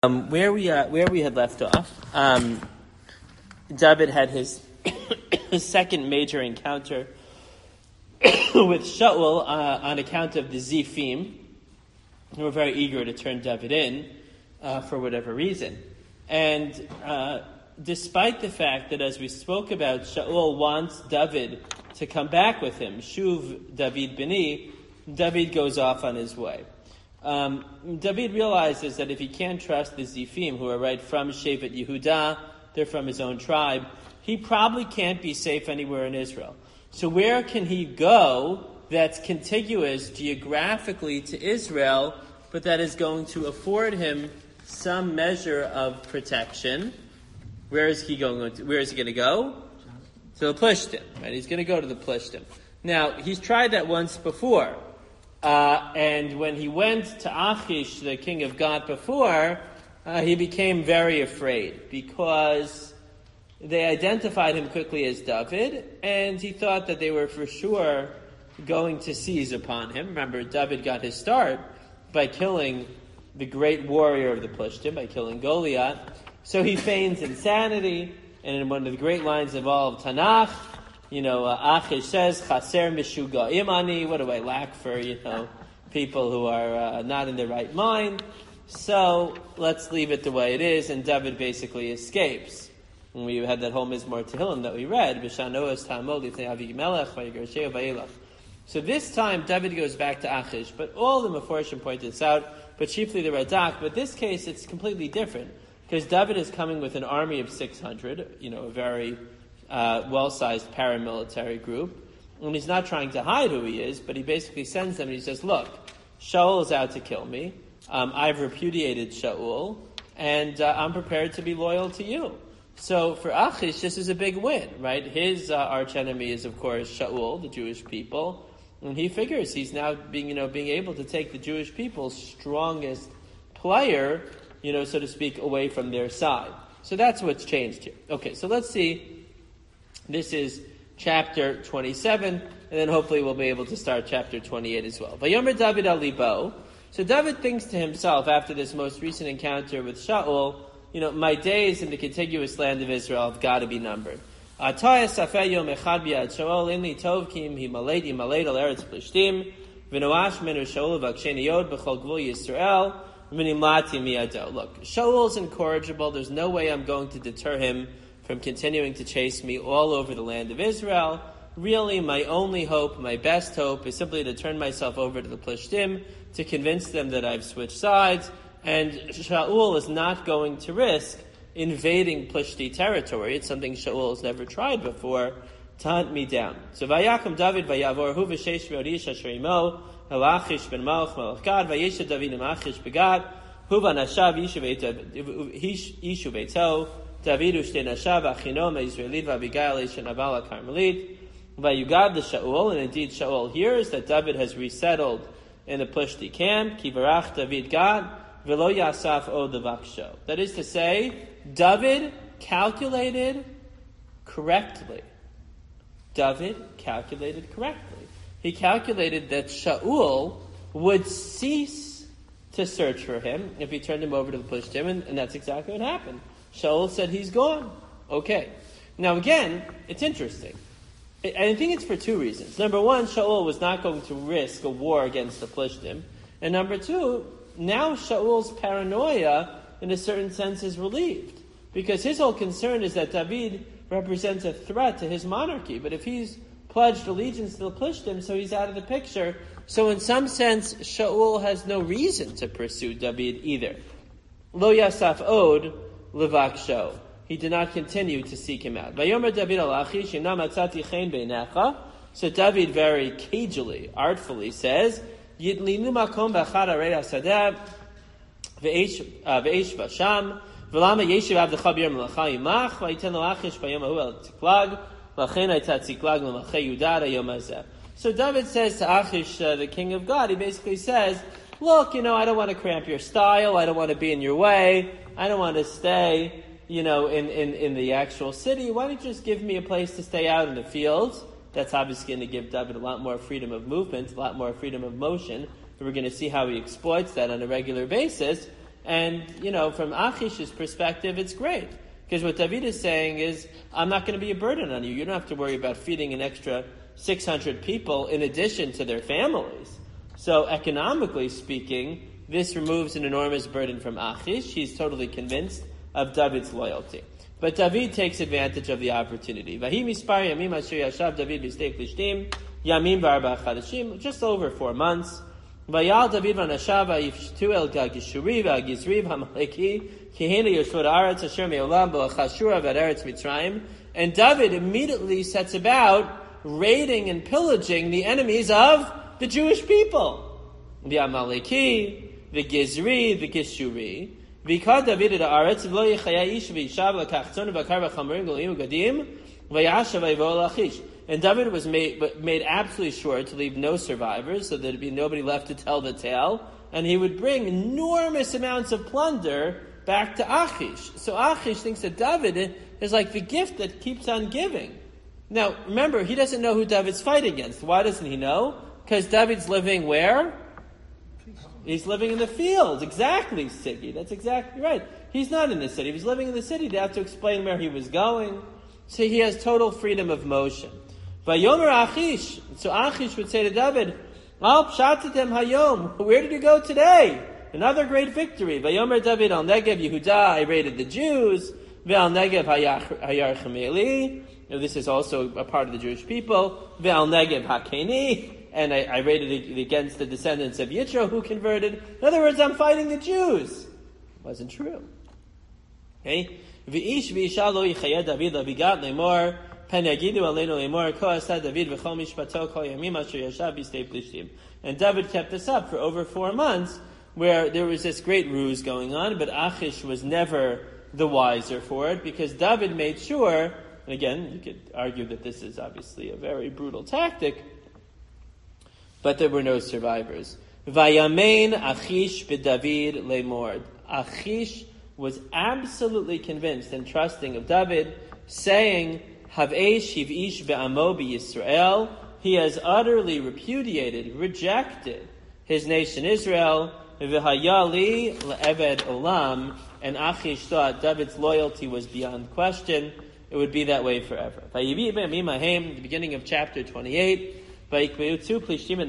Where we had left off, David had his second major encounter with Shaul on account of the Zifim, who were very eager to turn David in for whatever reason. And despite the fact that, as we spoke about, Shaul wants David to come back with him, Shuv David Bini, David goes off on his way. David realizes that if he can't trust the Zifim, who are right from Shevet Yehuda, they're from his own tribe, he probably can't be safe anywhere in Israel. So where can he go that's contiguous geographically to Israel, but that is going to afford him some measure of protection? Where is he going to go? To the Plishtim, right? He's going to go to the Plishtim. Now, he's tried that once before. And when he went to Achish, the king of Gath, before, he became very afraid because they identified him quickly as David, and he thought that they were for sure going to seize upon him. Remember, David got his start by killing the great warrior of the Plishtim, by killing Goliath. So he feigns insanity, and in one of the great lines of all of Tanakh, Achish says, Chaser Mishuga'im ani, what do I lack for, people who are not in their right mind? So let's leave it the way it is, and David basically escapes. And we had that whole Mizmor Tehillim that we read, B'shanoas ta'amod lifnei Avi Melech, v'yigarsheu v'yelach. So this time, David goes back to Achish, but all the Meforshim point this out, but chiefly the Radak. But this case, it's completely different, because David is coming with an army of 600, a very well-sized paramilitary group, and he's not trying to hide who he is, but he basically sends them and he says, look, Shaul is out to kill me, I've repudiated Shaul, and I'm prepared to be loyal to you. So for Achish, this is a big win, right? His archenemy is, of course, Shaul, the Jewish people, and he figures he's now being able to take the Jewish people's strongest player, so to speak, away from their side. So that's what's changed here. Okay, so let's see. This is chapter 27, and then hopefully we'll be able to start chapter 28 as well. Vayomer David al libo. So David thinks to himself after this most recent encounter with Shaul, my days in the contiguous land of Israel have got to be numbered. Ataya safeh yom echad bi'ad Shaul inli tov kim himaled al eretz plishtim v'noash menu Shaul v'aksheni yod b'chol gvul Yisrael v'nimlati miyado. Look, Shaul's incorrigible. There's no way I'm going to deter him from continuing to chase me all over the land of Israel. Really, my only hope, my best hope, is simply to turn myself over to the Plishtim, to convince them that I've switched sides, and Shaul is not going to risk invading Plishti territory. It's something Shaul has never tried before, to hunt me down. So Vayakum David Vayavor Hu v'sheish me'odish asher imo el Achish ben Malach Malach Gad Vayesha David im Achish begad Hu v'nashav yishu beito David u'shtei nashav achino me'Yisraelit v'Abigail eshet Nabal ha'Karmelit v'yugad the Shaul, and indeed Shaul hears that David has resettled in the Plishti camp. Ki varach David Gad v'lo yasaf od levaksho. That is to say, David calculated correctly. He calculated that Shaul would cease to search for him if he turned him over to the Plishtim, and that's exactly what happened. Shaul said he's gone. Okay. Now again, it's interesting. And I think it's for two reasons. Number one, Shaul was not going to risk a war against the Plishtim. And number two, now Shaul's paranoia, in a certain sense, is relieved. Because his whole concern is that David represents a threat to his monarchy. But if he's pledged allegiance to the Plishtim, so he's out of the picture. So in some sense, Shaul has no reason to pursue David either. Lo yasaf od levaksho. He did not continue to seek him out. Vayomer David al Achish inam atzati chen beinecha. So David very cagily, artfully says, Yidlinu makom b'achad arei hasadeh ve'esh v'sham v'lama yeshiv avdecha b'yer melacha yimach v'yiten lo Achish b'yom hahu el tziklag v'achen ayta tziklag l'machei yudad hayom hazeh. So David says to Achish, the king of God, he basically says, look, I don't want to cramp your style. I don't want to be in your way. I don't want to stay, in the actual city. Why don't you just give me a place to stay out in the fields? That's obviously going to give David a lot more freedom of movement, a lot more freedom of motion. And we're going to see how he exploits that on a regular basis. And, from Achish's perspective, it's great. Because what David is saying is, I'm not going to be a burden on you. You don't have to worry about feeding an extra 600 people in addition to their families. So economically speaking, this removes an enormous burden from Achish. He's totally convinced of David's loyalty. But David takes advantage of the opportunity. Vahi mispar yamim asher yashav David b'stei Plishtim, yamim v'arba chadashim, just over 4 months. Vayal David v'nashav v'yifshtu el gagishuri v'agizri v'amaleki kihena yoshvot haaretz asher me'olam v'achashura v'aretz Mitzrayim. And David immediately sets about raiding and pillaging the enemies of the Jewish people. The Amaleki, the Gizri, the Gishuri. V'ikad David et haaretz v'lo yichaya ish v'yishav l'kachtzon v'akar v'chamerim golim ugadim v'yashav v'yivol Achish. And David was made absolutely sure to leave no survivors, so there'd be nobody left to tell the tale, and he would bring enormous amounts of plunder back to Achish. So Achish thinks that David is like the gift that keeps on giving. Now, remember, he doesn't know who David's fighting against. Why doesn't he know? Because David's living where? He's living in the fields. Exactly, Siggy. That's exactly right. He's not in the city. If he's living in the city, they have to explain where he was going. So he has total freedom of motion. Vayomer Achish. So Achish would say to David, Al pshatatem hayom. Where did you go today? Another great victory. Vayomer David al Negev Yehuda. I raided the Jews. Ve'al Negev hayar chameli. This is also a part of the Jewish people. Ve'al Negev hakeni. And I raided against the descendants of Yitro who converted. In other words, I'm fighting the Jews. Wasn't true. Okay? V'ish v'isha lo yichayed David lavigat lemor pen yagidu aleinu lemor ko asa David v'chol mishpato kol yamim asher yashav b'stei Plishtim. And David kept this up for over 4 months, where there was this great ruse going on, but Achish was never the wiser for it, because David made sure, and again, you could argue that this is obviously a very brutal tactic, but there were no survivors. Vayamein Achish b'David lemor. Achish was absolutely convinced and trusting of David, saying, Hav'esh hiv'ish be'amo b'Yisrael. He has utterly repudiated, rejected his nation Israel. V'hayali le'eved olam. And Achish thought David's loyalty was beyond question. It would be that way forever. The beginning of chapter 28. Now this is going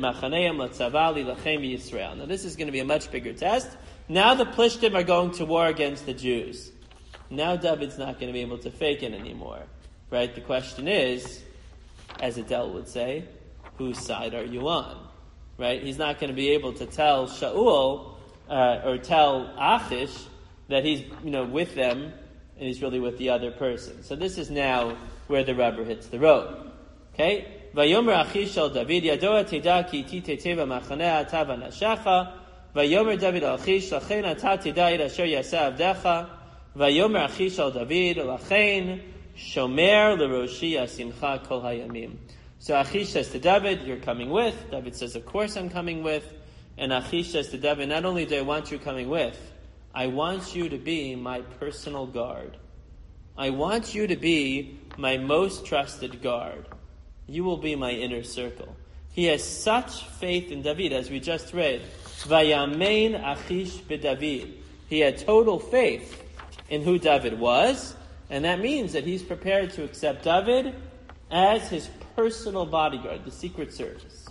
to be a much bigger test. Now the Plishtim are going to war against the Jews. Now David's not going to be able to fake it anymore. Right? The question is, as Adele would say, whose side are you on? Right? He's not going to be able to tell Shaul or tell Achish that he's with them and he's really with the other person. So this is now where the rubber hits the road. Okay? Vayomer Achish al David yadoa teda ki ti teteva machanea tava nashacha. Vayomer David al Achish lachen ata teda id asher yasa avdecha. Vayomer Achish al David lachen shomer leroshi asimcha kol hayamim. So Achish says to David, you're coming with. David says, of course I'm coming with. And Achish says to David, not only do I want you coming with, I want you to be my personal guard. I want you to be my most trusted guard. You will be my inner circle. He has such faith in David, as we just read. Vayamein Achish b'David. He had total faith in who David was, and that means that he's prepared to accept David as his personal bodyguard, the Secret Service.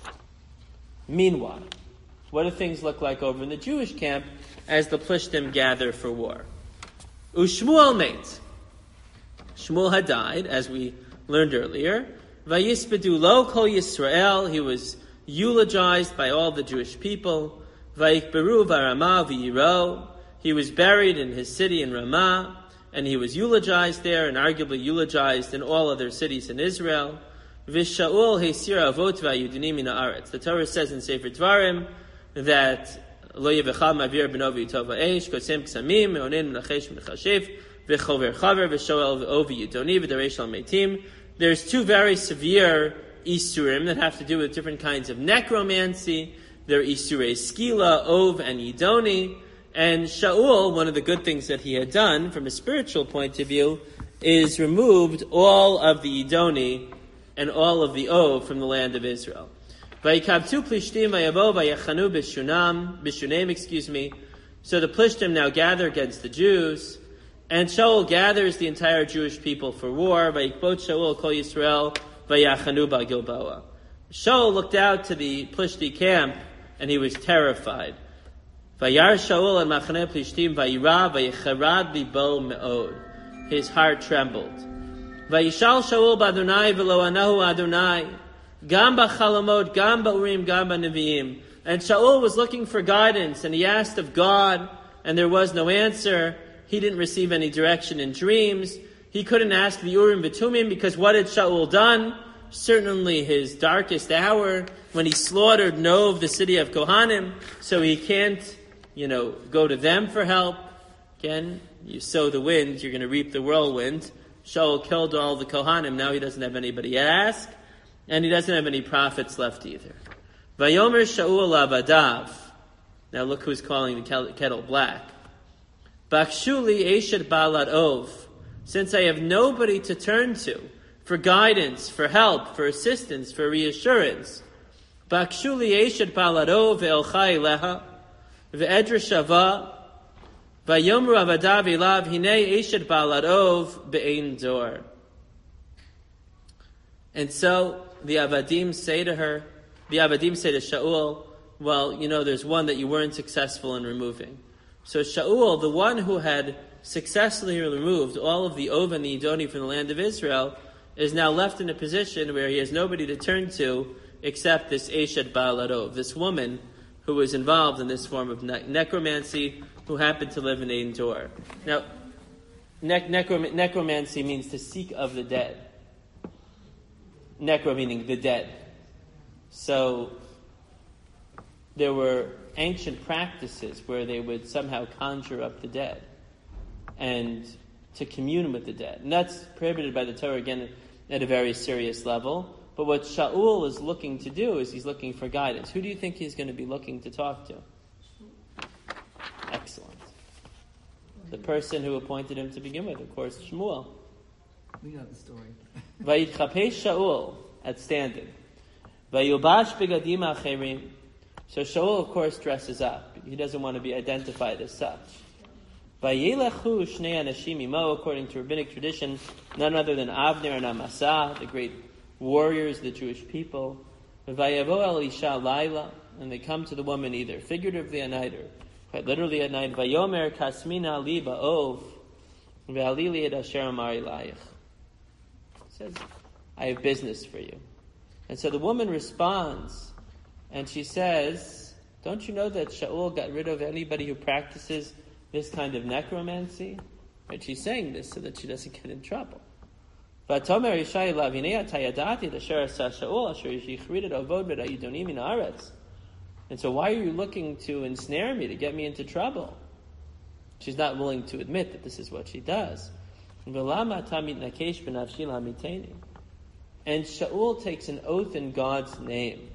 Meanwhile, what do things look like over in the Jewish camp as the Plishtim gather for war? Ushmuel mate. Shmuel had died, as we learned earlier. Vayispedu lo kol Yisrael. He was eulogized by all the Jewish people. Vayikberu v'Ramah v'Yiro. He was buried in his city in Ramah, and he was eulogized there, and arguably eulogized in all other cities in Israel. V'Shaul heisira avot v'Yudanim min haaretz. The Torah says in Sefer Dvarim that lo yevecha mavir b'no v'yitov ha'esh kosem ksamim me'onin menachesh menachashef v'chover chaver v'shoel v'ovi yudoni v'daresh al meitim. There's 2 very severe isurim that have to do with different kinds of necromancy. They're isurei skila, ov, and yidoni. And Shaul, one of the good things that he had done from a spiritual point of view, is removed all of the yidoni and all of the ov from the land of Israel. Vayikabtu plishtim vayavo vayachanu bishunem, So the Plishtim now gather against the Jews, and Shaul gathers the entire Jewish people for war. Vayikbot Shaul kol Yisrael vayachanu ba'Gilboa. Shaul looked out to the Plishti camp, and he was terrified. Vayar Shaul and Machaneh Plishtim vayira vayicharad libo me'od. His heart trembled. Vayishal Shaul b'Adonai v'lo anahu Adonai. Gam b'chalamot, gam ba'urim, gam ba'neviim. And Shaul was looking for guidance, and he asked of God, and there was no answer. He didn't receive any direction in dreams. He couldn't ask the Urim V'Tumim, because what had Shaul done? Certainly his darkest hour, when he slaughtered Nov, the city of Kohanim, so he can't, go to them for help. Again, you sow the wind, you're going to reap the whirlwind. Shaul killed all the Kohanim, now he doesn't have anybody to ask, and he doesn't have any prophets left either. Vayomer Shaul Avadav. Now look who's calling the kettle black. Bakshuli Eshet Balad Ov. Since I have nobody to turn to for guidance, for help, for assistance, for reassurance. Bakshuli Eshet Balad Ov Ve'elchai Leha Ve'edra Shava Vayomru Avadav Elav Hine Eshet Balad Ov Be'ein Dor. And so the Avadim say to Shaul, well, there's one that you weren't successful in removing. So Shaul, the one who had successfully removed all of the Ov and the Edoni from the land of Israel, is now left in a position where he has nobody to turn to except this Eshet Ba'alat Ov, this woman who was involved in this form of necromancy, who happened to live in Ein Dor. Now, necromancy means to seek of the dead. Necro meaning the dead. So there were ancient practices where they would somehow conjure up the dead and to commune with the dead. And that's prohibited by the Torah, again, at a very serious level. But what Shaul is looking to do is he's looking for guidance. Who do you think he's going to be looking to talk to? Excellent. The person who appointed him to begin with, of course, Shmuel. We know the story. Vayitchapesh Shaul at standing. Vayubash begadim acherim. So Shaul, of course, dresses up. He doesn't want to be identified as such. Vayelechu shnei anashim imo, according to rabbinic tradition, none other than Avner and Amasa, the great warriors, the Jewish people. Vayavo el isha laila, and they come to the woman either figuratively at night or quite literally at night. Vayomer kasmina li ba'ov, ve'alili et asher amar ilayich. Says, I have business for you. And so the woman responds, and she says, don't you know that Shaul got rid of anybody who practices this kind of necromancy? And she's saying this so that she doesn't get in trouble. And so why are you looking to ensnare me, to get me into trouble? She's not willing to admit that this is what she does. And Shaul takes an oath in God's name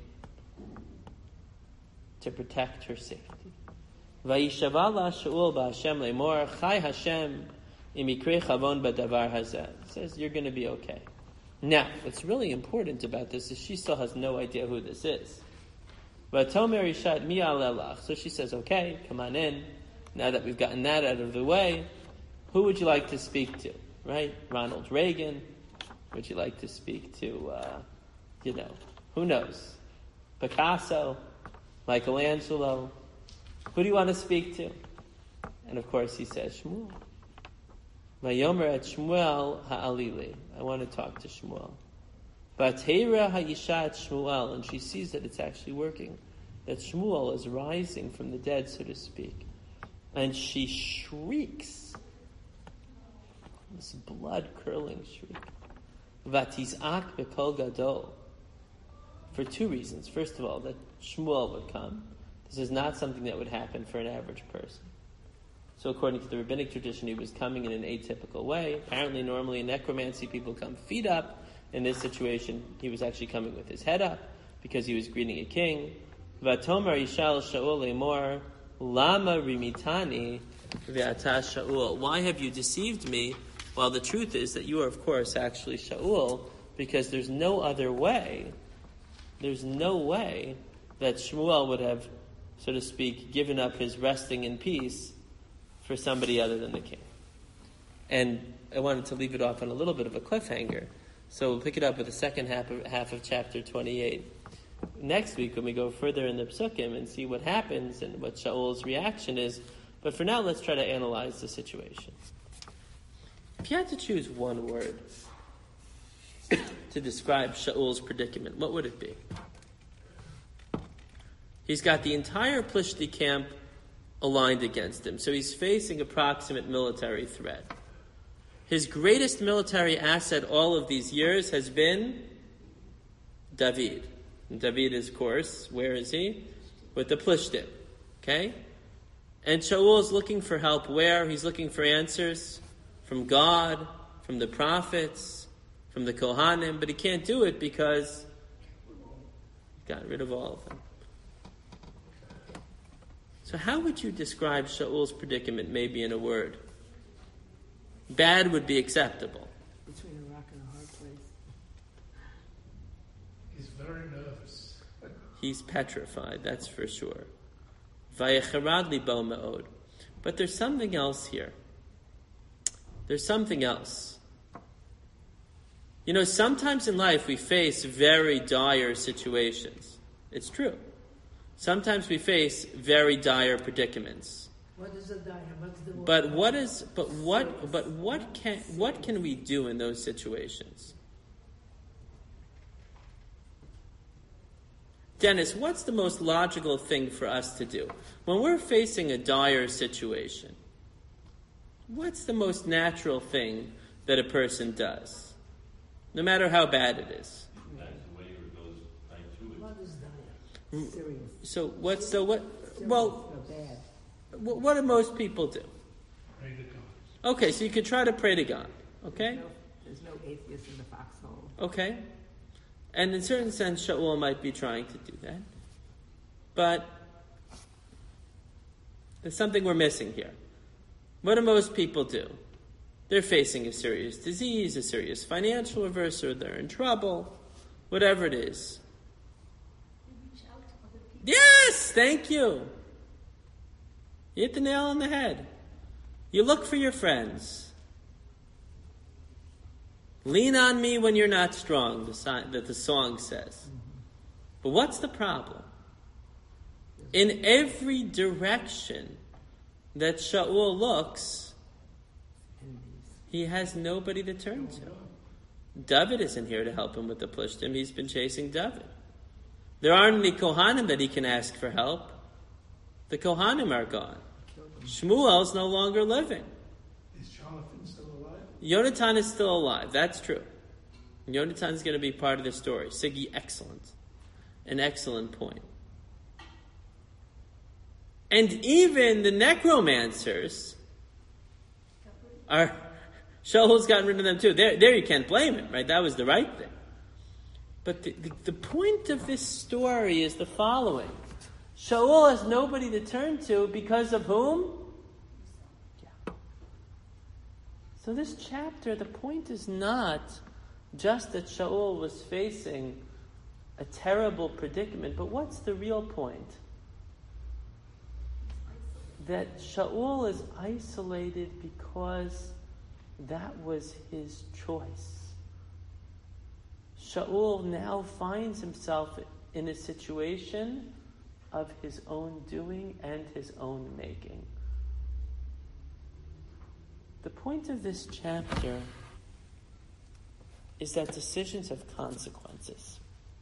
to protect her safety. Vayishavala Shaul ba'Hashem le'mor chai Hashem imikrei chavon b'davar hazeh. It says you're going to be okay. Now, what's really important about this is she still has no idea who this is. Vatomer ishat mi alelach. So she says, okay, come on in. Now that we've gotten that out of the way, who would you like to speak to? Right? Ronald Reagan? Would you like to speak to, who knows? Picasso? Michelangelo? Who do you want to speak to? And of course he says, Shmuel. Vayomer et Shmuel ha'alili. I want to talk to Shmuel. Vatera ha'isha et Shmuel. And she sees that it's actually working. That Shmuel is rising from the dead, so to speak. And she shrieks. This blood-curdling shriek. Vatizak bekol gadol. For two reasons. First of all, that Shmuel would come. This is not something that would happen for an average person. So according to the rabbinic tradition, he was coming in an atypical way. Apparently, normally in necromancy, people come feet up. In this situation, he was actually coming with his head up because he was greeting a king. Vatomer ishal Shaul lemor lama rimitani ve'ata Shaul. Why have you deceived me? Well, the truth is that you are, of course, actually Shaul, because there's no other way. There's no way that Shmuel would have so to speak, given up his resting in peace for somebody other than the king. And I wanted to leave it off on a little bit of a cliffhanger. So we'll pick it up with the second half of chapter 28 next week when we go further in the Psukim and see what happens and what Shaul's reaction is. But for now, let's try to analyze the situation. If you had to choose one word to describe Shaul's predicament, what would it be? He's got the entire Plishti camp aligned against him, so he's facing approximate military threat. His greatest military asset all of these years has been David. And David is, of course, where is he? With the Plishtim. Okay? And Shaul is looking for help where? He's looking for answers from God, from the prophets, from the Kohanim, but he can't do it because he got rid of all of them. So how would you describe Shaul's predicament maybe in a word? Bad would be acceptable. Between a rock and a hard place. He's very nervous. He's petrified, that's for sure. Vayecharad libo me'od. But there's something else here. There's something else. You know, sometimes in life we face very dire situations. It's true. Sometimes we face very dire predicaments. What is a dire? What's the word? What can we do in those situations? Dennis, what's the most logical thing for us to do? When we're facing a dire situation, what's the most natural thing that a person does? No matter how bad it is. What is dire? Serious. What do most people do? Pray to God. Okay, so you could try to pray to God. Okay? There's no atheist in the foxhole. Okay. And in a certain sense, Shaul might be trying to do that. But there's something we're missing here. What do most people do? They're facing a serious disease, a serious financial reversal, they're in trouble, whatever it is. Reach out to other people. Yes, thank you. You hit the nail on the head. You look for your friends. Lean on me when you're not strong, that the song says. But what's the problem? In every direction that Shaul looks, he has nobody to turn to. David isn't here to help him with the Plishtim. He's been chasing David. There aren't any Kohanim that he can ask for help. The Kohanim are gone. Shmuel's no longer living. Is Jonathan still alive? Yonatan is still alive. That's true. Yonatan's going to be part of the story. Siggy, excellent. An excellent point. And even the necromancers are... Shaul's gotten rid of them too. There you can't blame him, right? That was the right thing. But the point of this story is the following. Shaul has nobody to turn to because of whom? Yeah. So this chapter, the point is not just that Shaul was facing a terrible predicament, but what's the real point? That Shaul is isolated because that was his choice. Shaul now finds himself in a situation of his own doing and his own making. The point of this chapter is that decisions have consequences.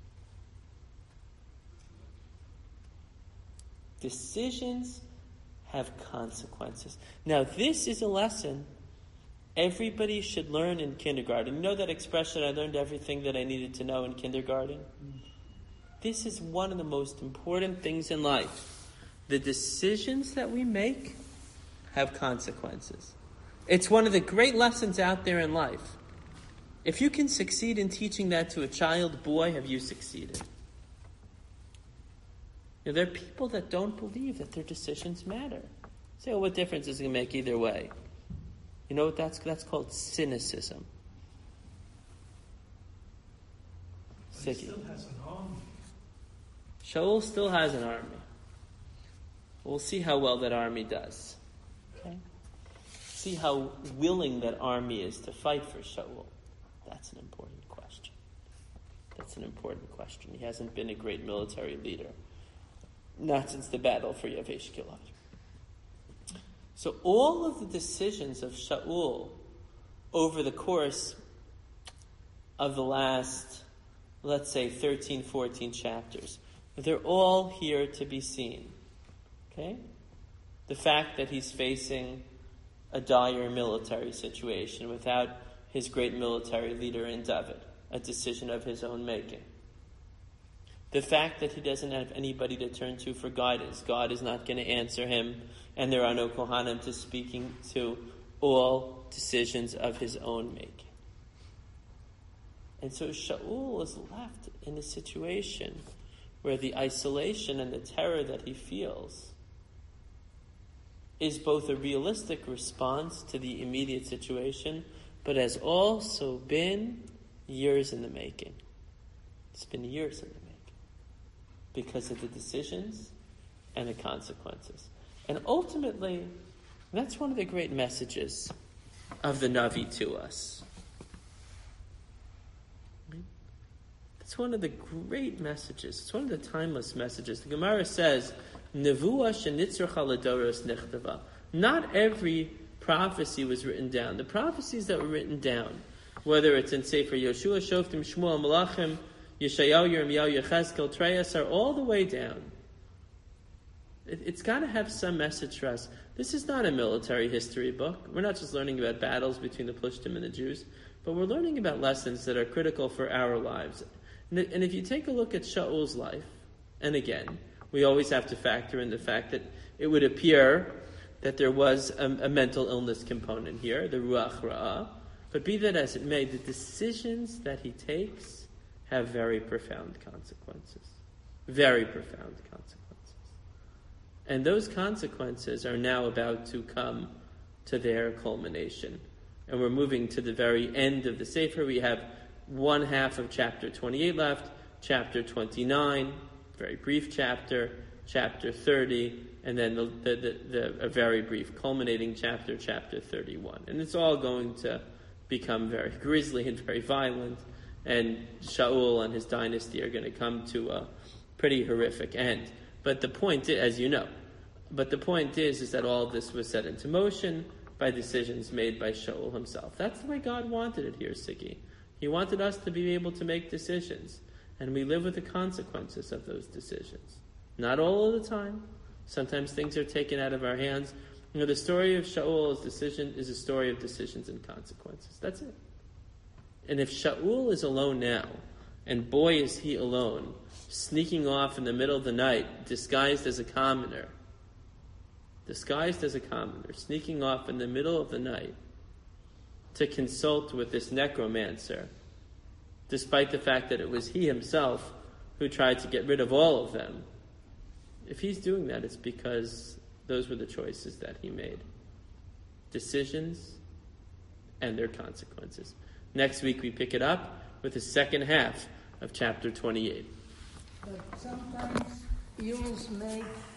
Decisions have consequences. Now, this is a lesson everybody should learn in kindergarten. You know that expression, I learned everything that I needed to know in kindergarten? This is one of the most important things in life. The decisions that we make have consequences. It's one of the great lessons out there in life. If you can succeed in teaching that to a child, boy, have you succeeded. You know, there are people that don't believe that their decisions matter. Say, what difference is it going to make either way? You know what that's called? Cynicism. But he still has an army. Shaul still has an army. We'll see how well that army does. Okay? See how willing that army is to fight for Shaul. That's an important question. That's an important question. He hasn't been a great military leader. Not since the battle for Yavesh Gilad. So all of the decisions of Shaul over the course of the last, let's say, 13, 14 chapters, they're all here to be seen. Okay? The fact that he's facing a dire military situation without his great military leader in David, a decision of his own making. The fact that he doesn't have anybody to turn to for guidance. God is not going to answer him, and there are no Kohanim to speaking to, all decisions of his own making. And so Shaul is left in a situation where the isolation and the terror that he feels is both a realistic response to the immediate situation, but has also been years in the making. It's been years in the making because of the decisions and the consequences. And ultimately, that's one of the great messages of the Navi to us. It's one of the great messages. It's one of the timeless messages. The Gemara says, Nevuah shenitzrach aladoros nechtava. Not every prophecy was written down. The prophecies that were written down, whether it's in Sefer Yoshua, Shoftim, Shmuel, Malachim, Yeshayahu, Yirmiyahu, Yechezkel, Treyas, are all the way down. It's got to have some message for us. This is not a military history book. We're not just learning about battles between the Plishtim and the Jews, but we're learning about lessons that are critical for our lives. And if you take a look at Shaul's life, and again, we always have to factor in the fact that it would appear that there was a mental illness component here, the Ruach Ra'ah. But be that as it may, the decisions that he takes have very profound consequences. Very profound consequences. And those consequences are now about to come to their culmination. And we're moving to the very end of the Sefer. We have one half of chapter 28 left, chapter 29, very brief chapter, chapter 30, and then a very brief culminating chapter, chapter 31. And it's all going to become very grisly and very violent, and Shaul and his dynasty are going to come to a pretty horrific end. But the point is, as you know, is that all of this was set into motion by decisions made by Shaul himself. That's the way God wanted it here, Siggy. He wanted us to be able to make decisions, and we live with the consequences of those decisions. Not all of the time. Sometimes things are taken out of our hands. The story of Shaul's decision is a story of decisions and consequences. That's it. And if Shaul is alone now, and boy is he alone, sneaking off in the middle of the night, disguised as a commoner, sneaking off in the middle of the night to consult with this necromancer, despite the fact that it was he himself who tried to get rid of all of them. If he's doing that, it's because those were the choices that he made. Decisions and their consequences. Next week we pick it up with the second half of chapter 28. But sometimes you must make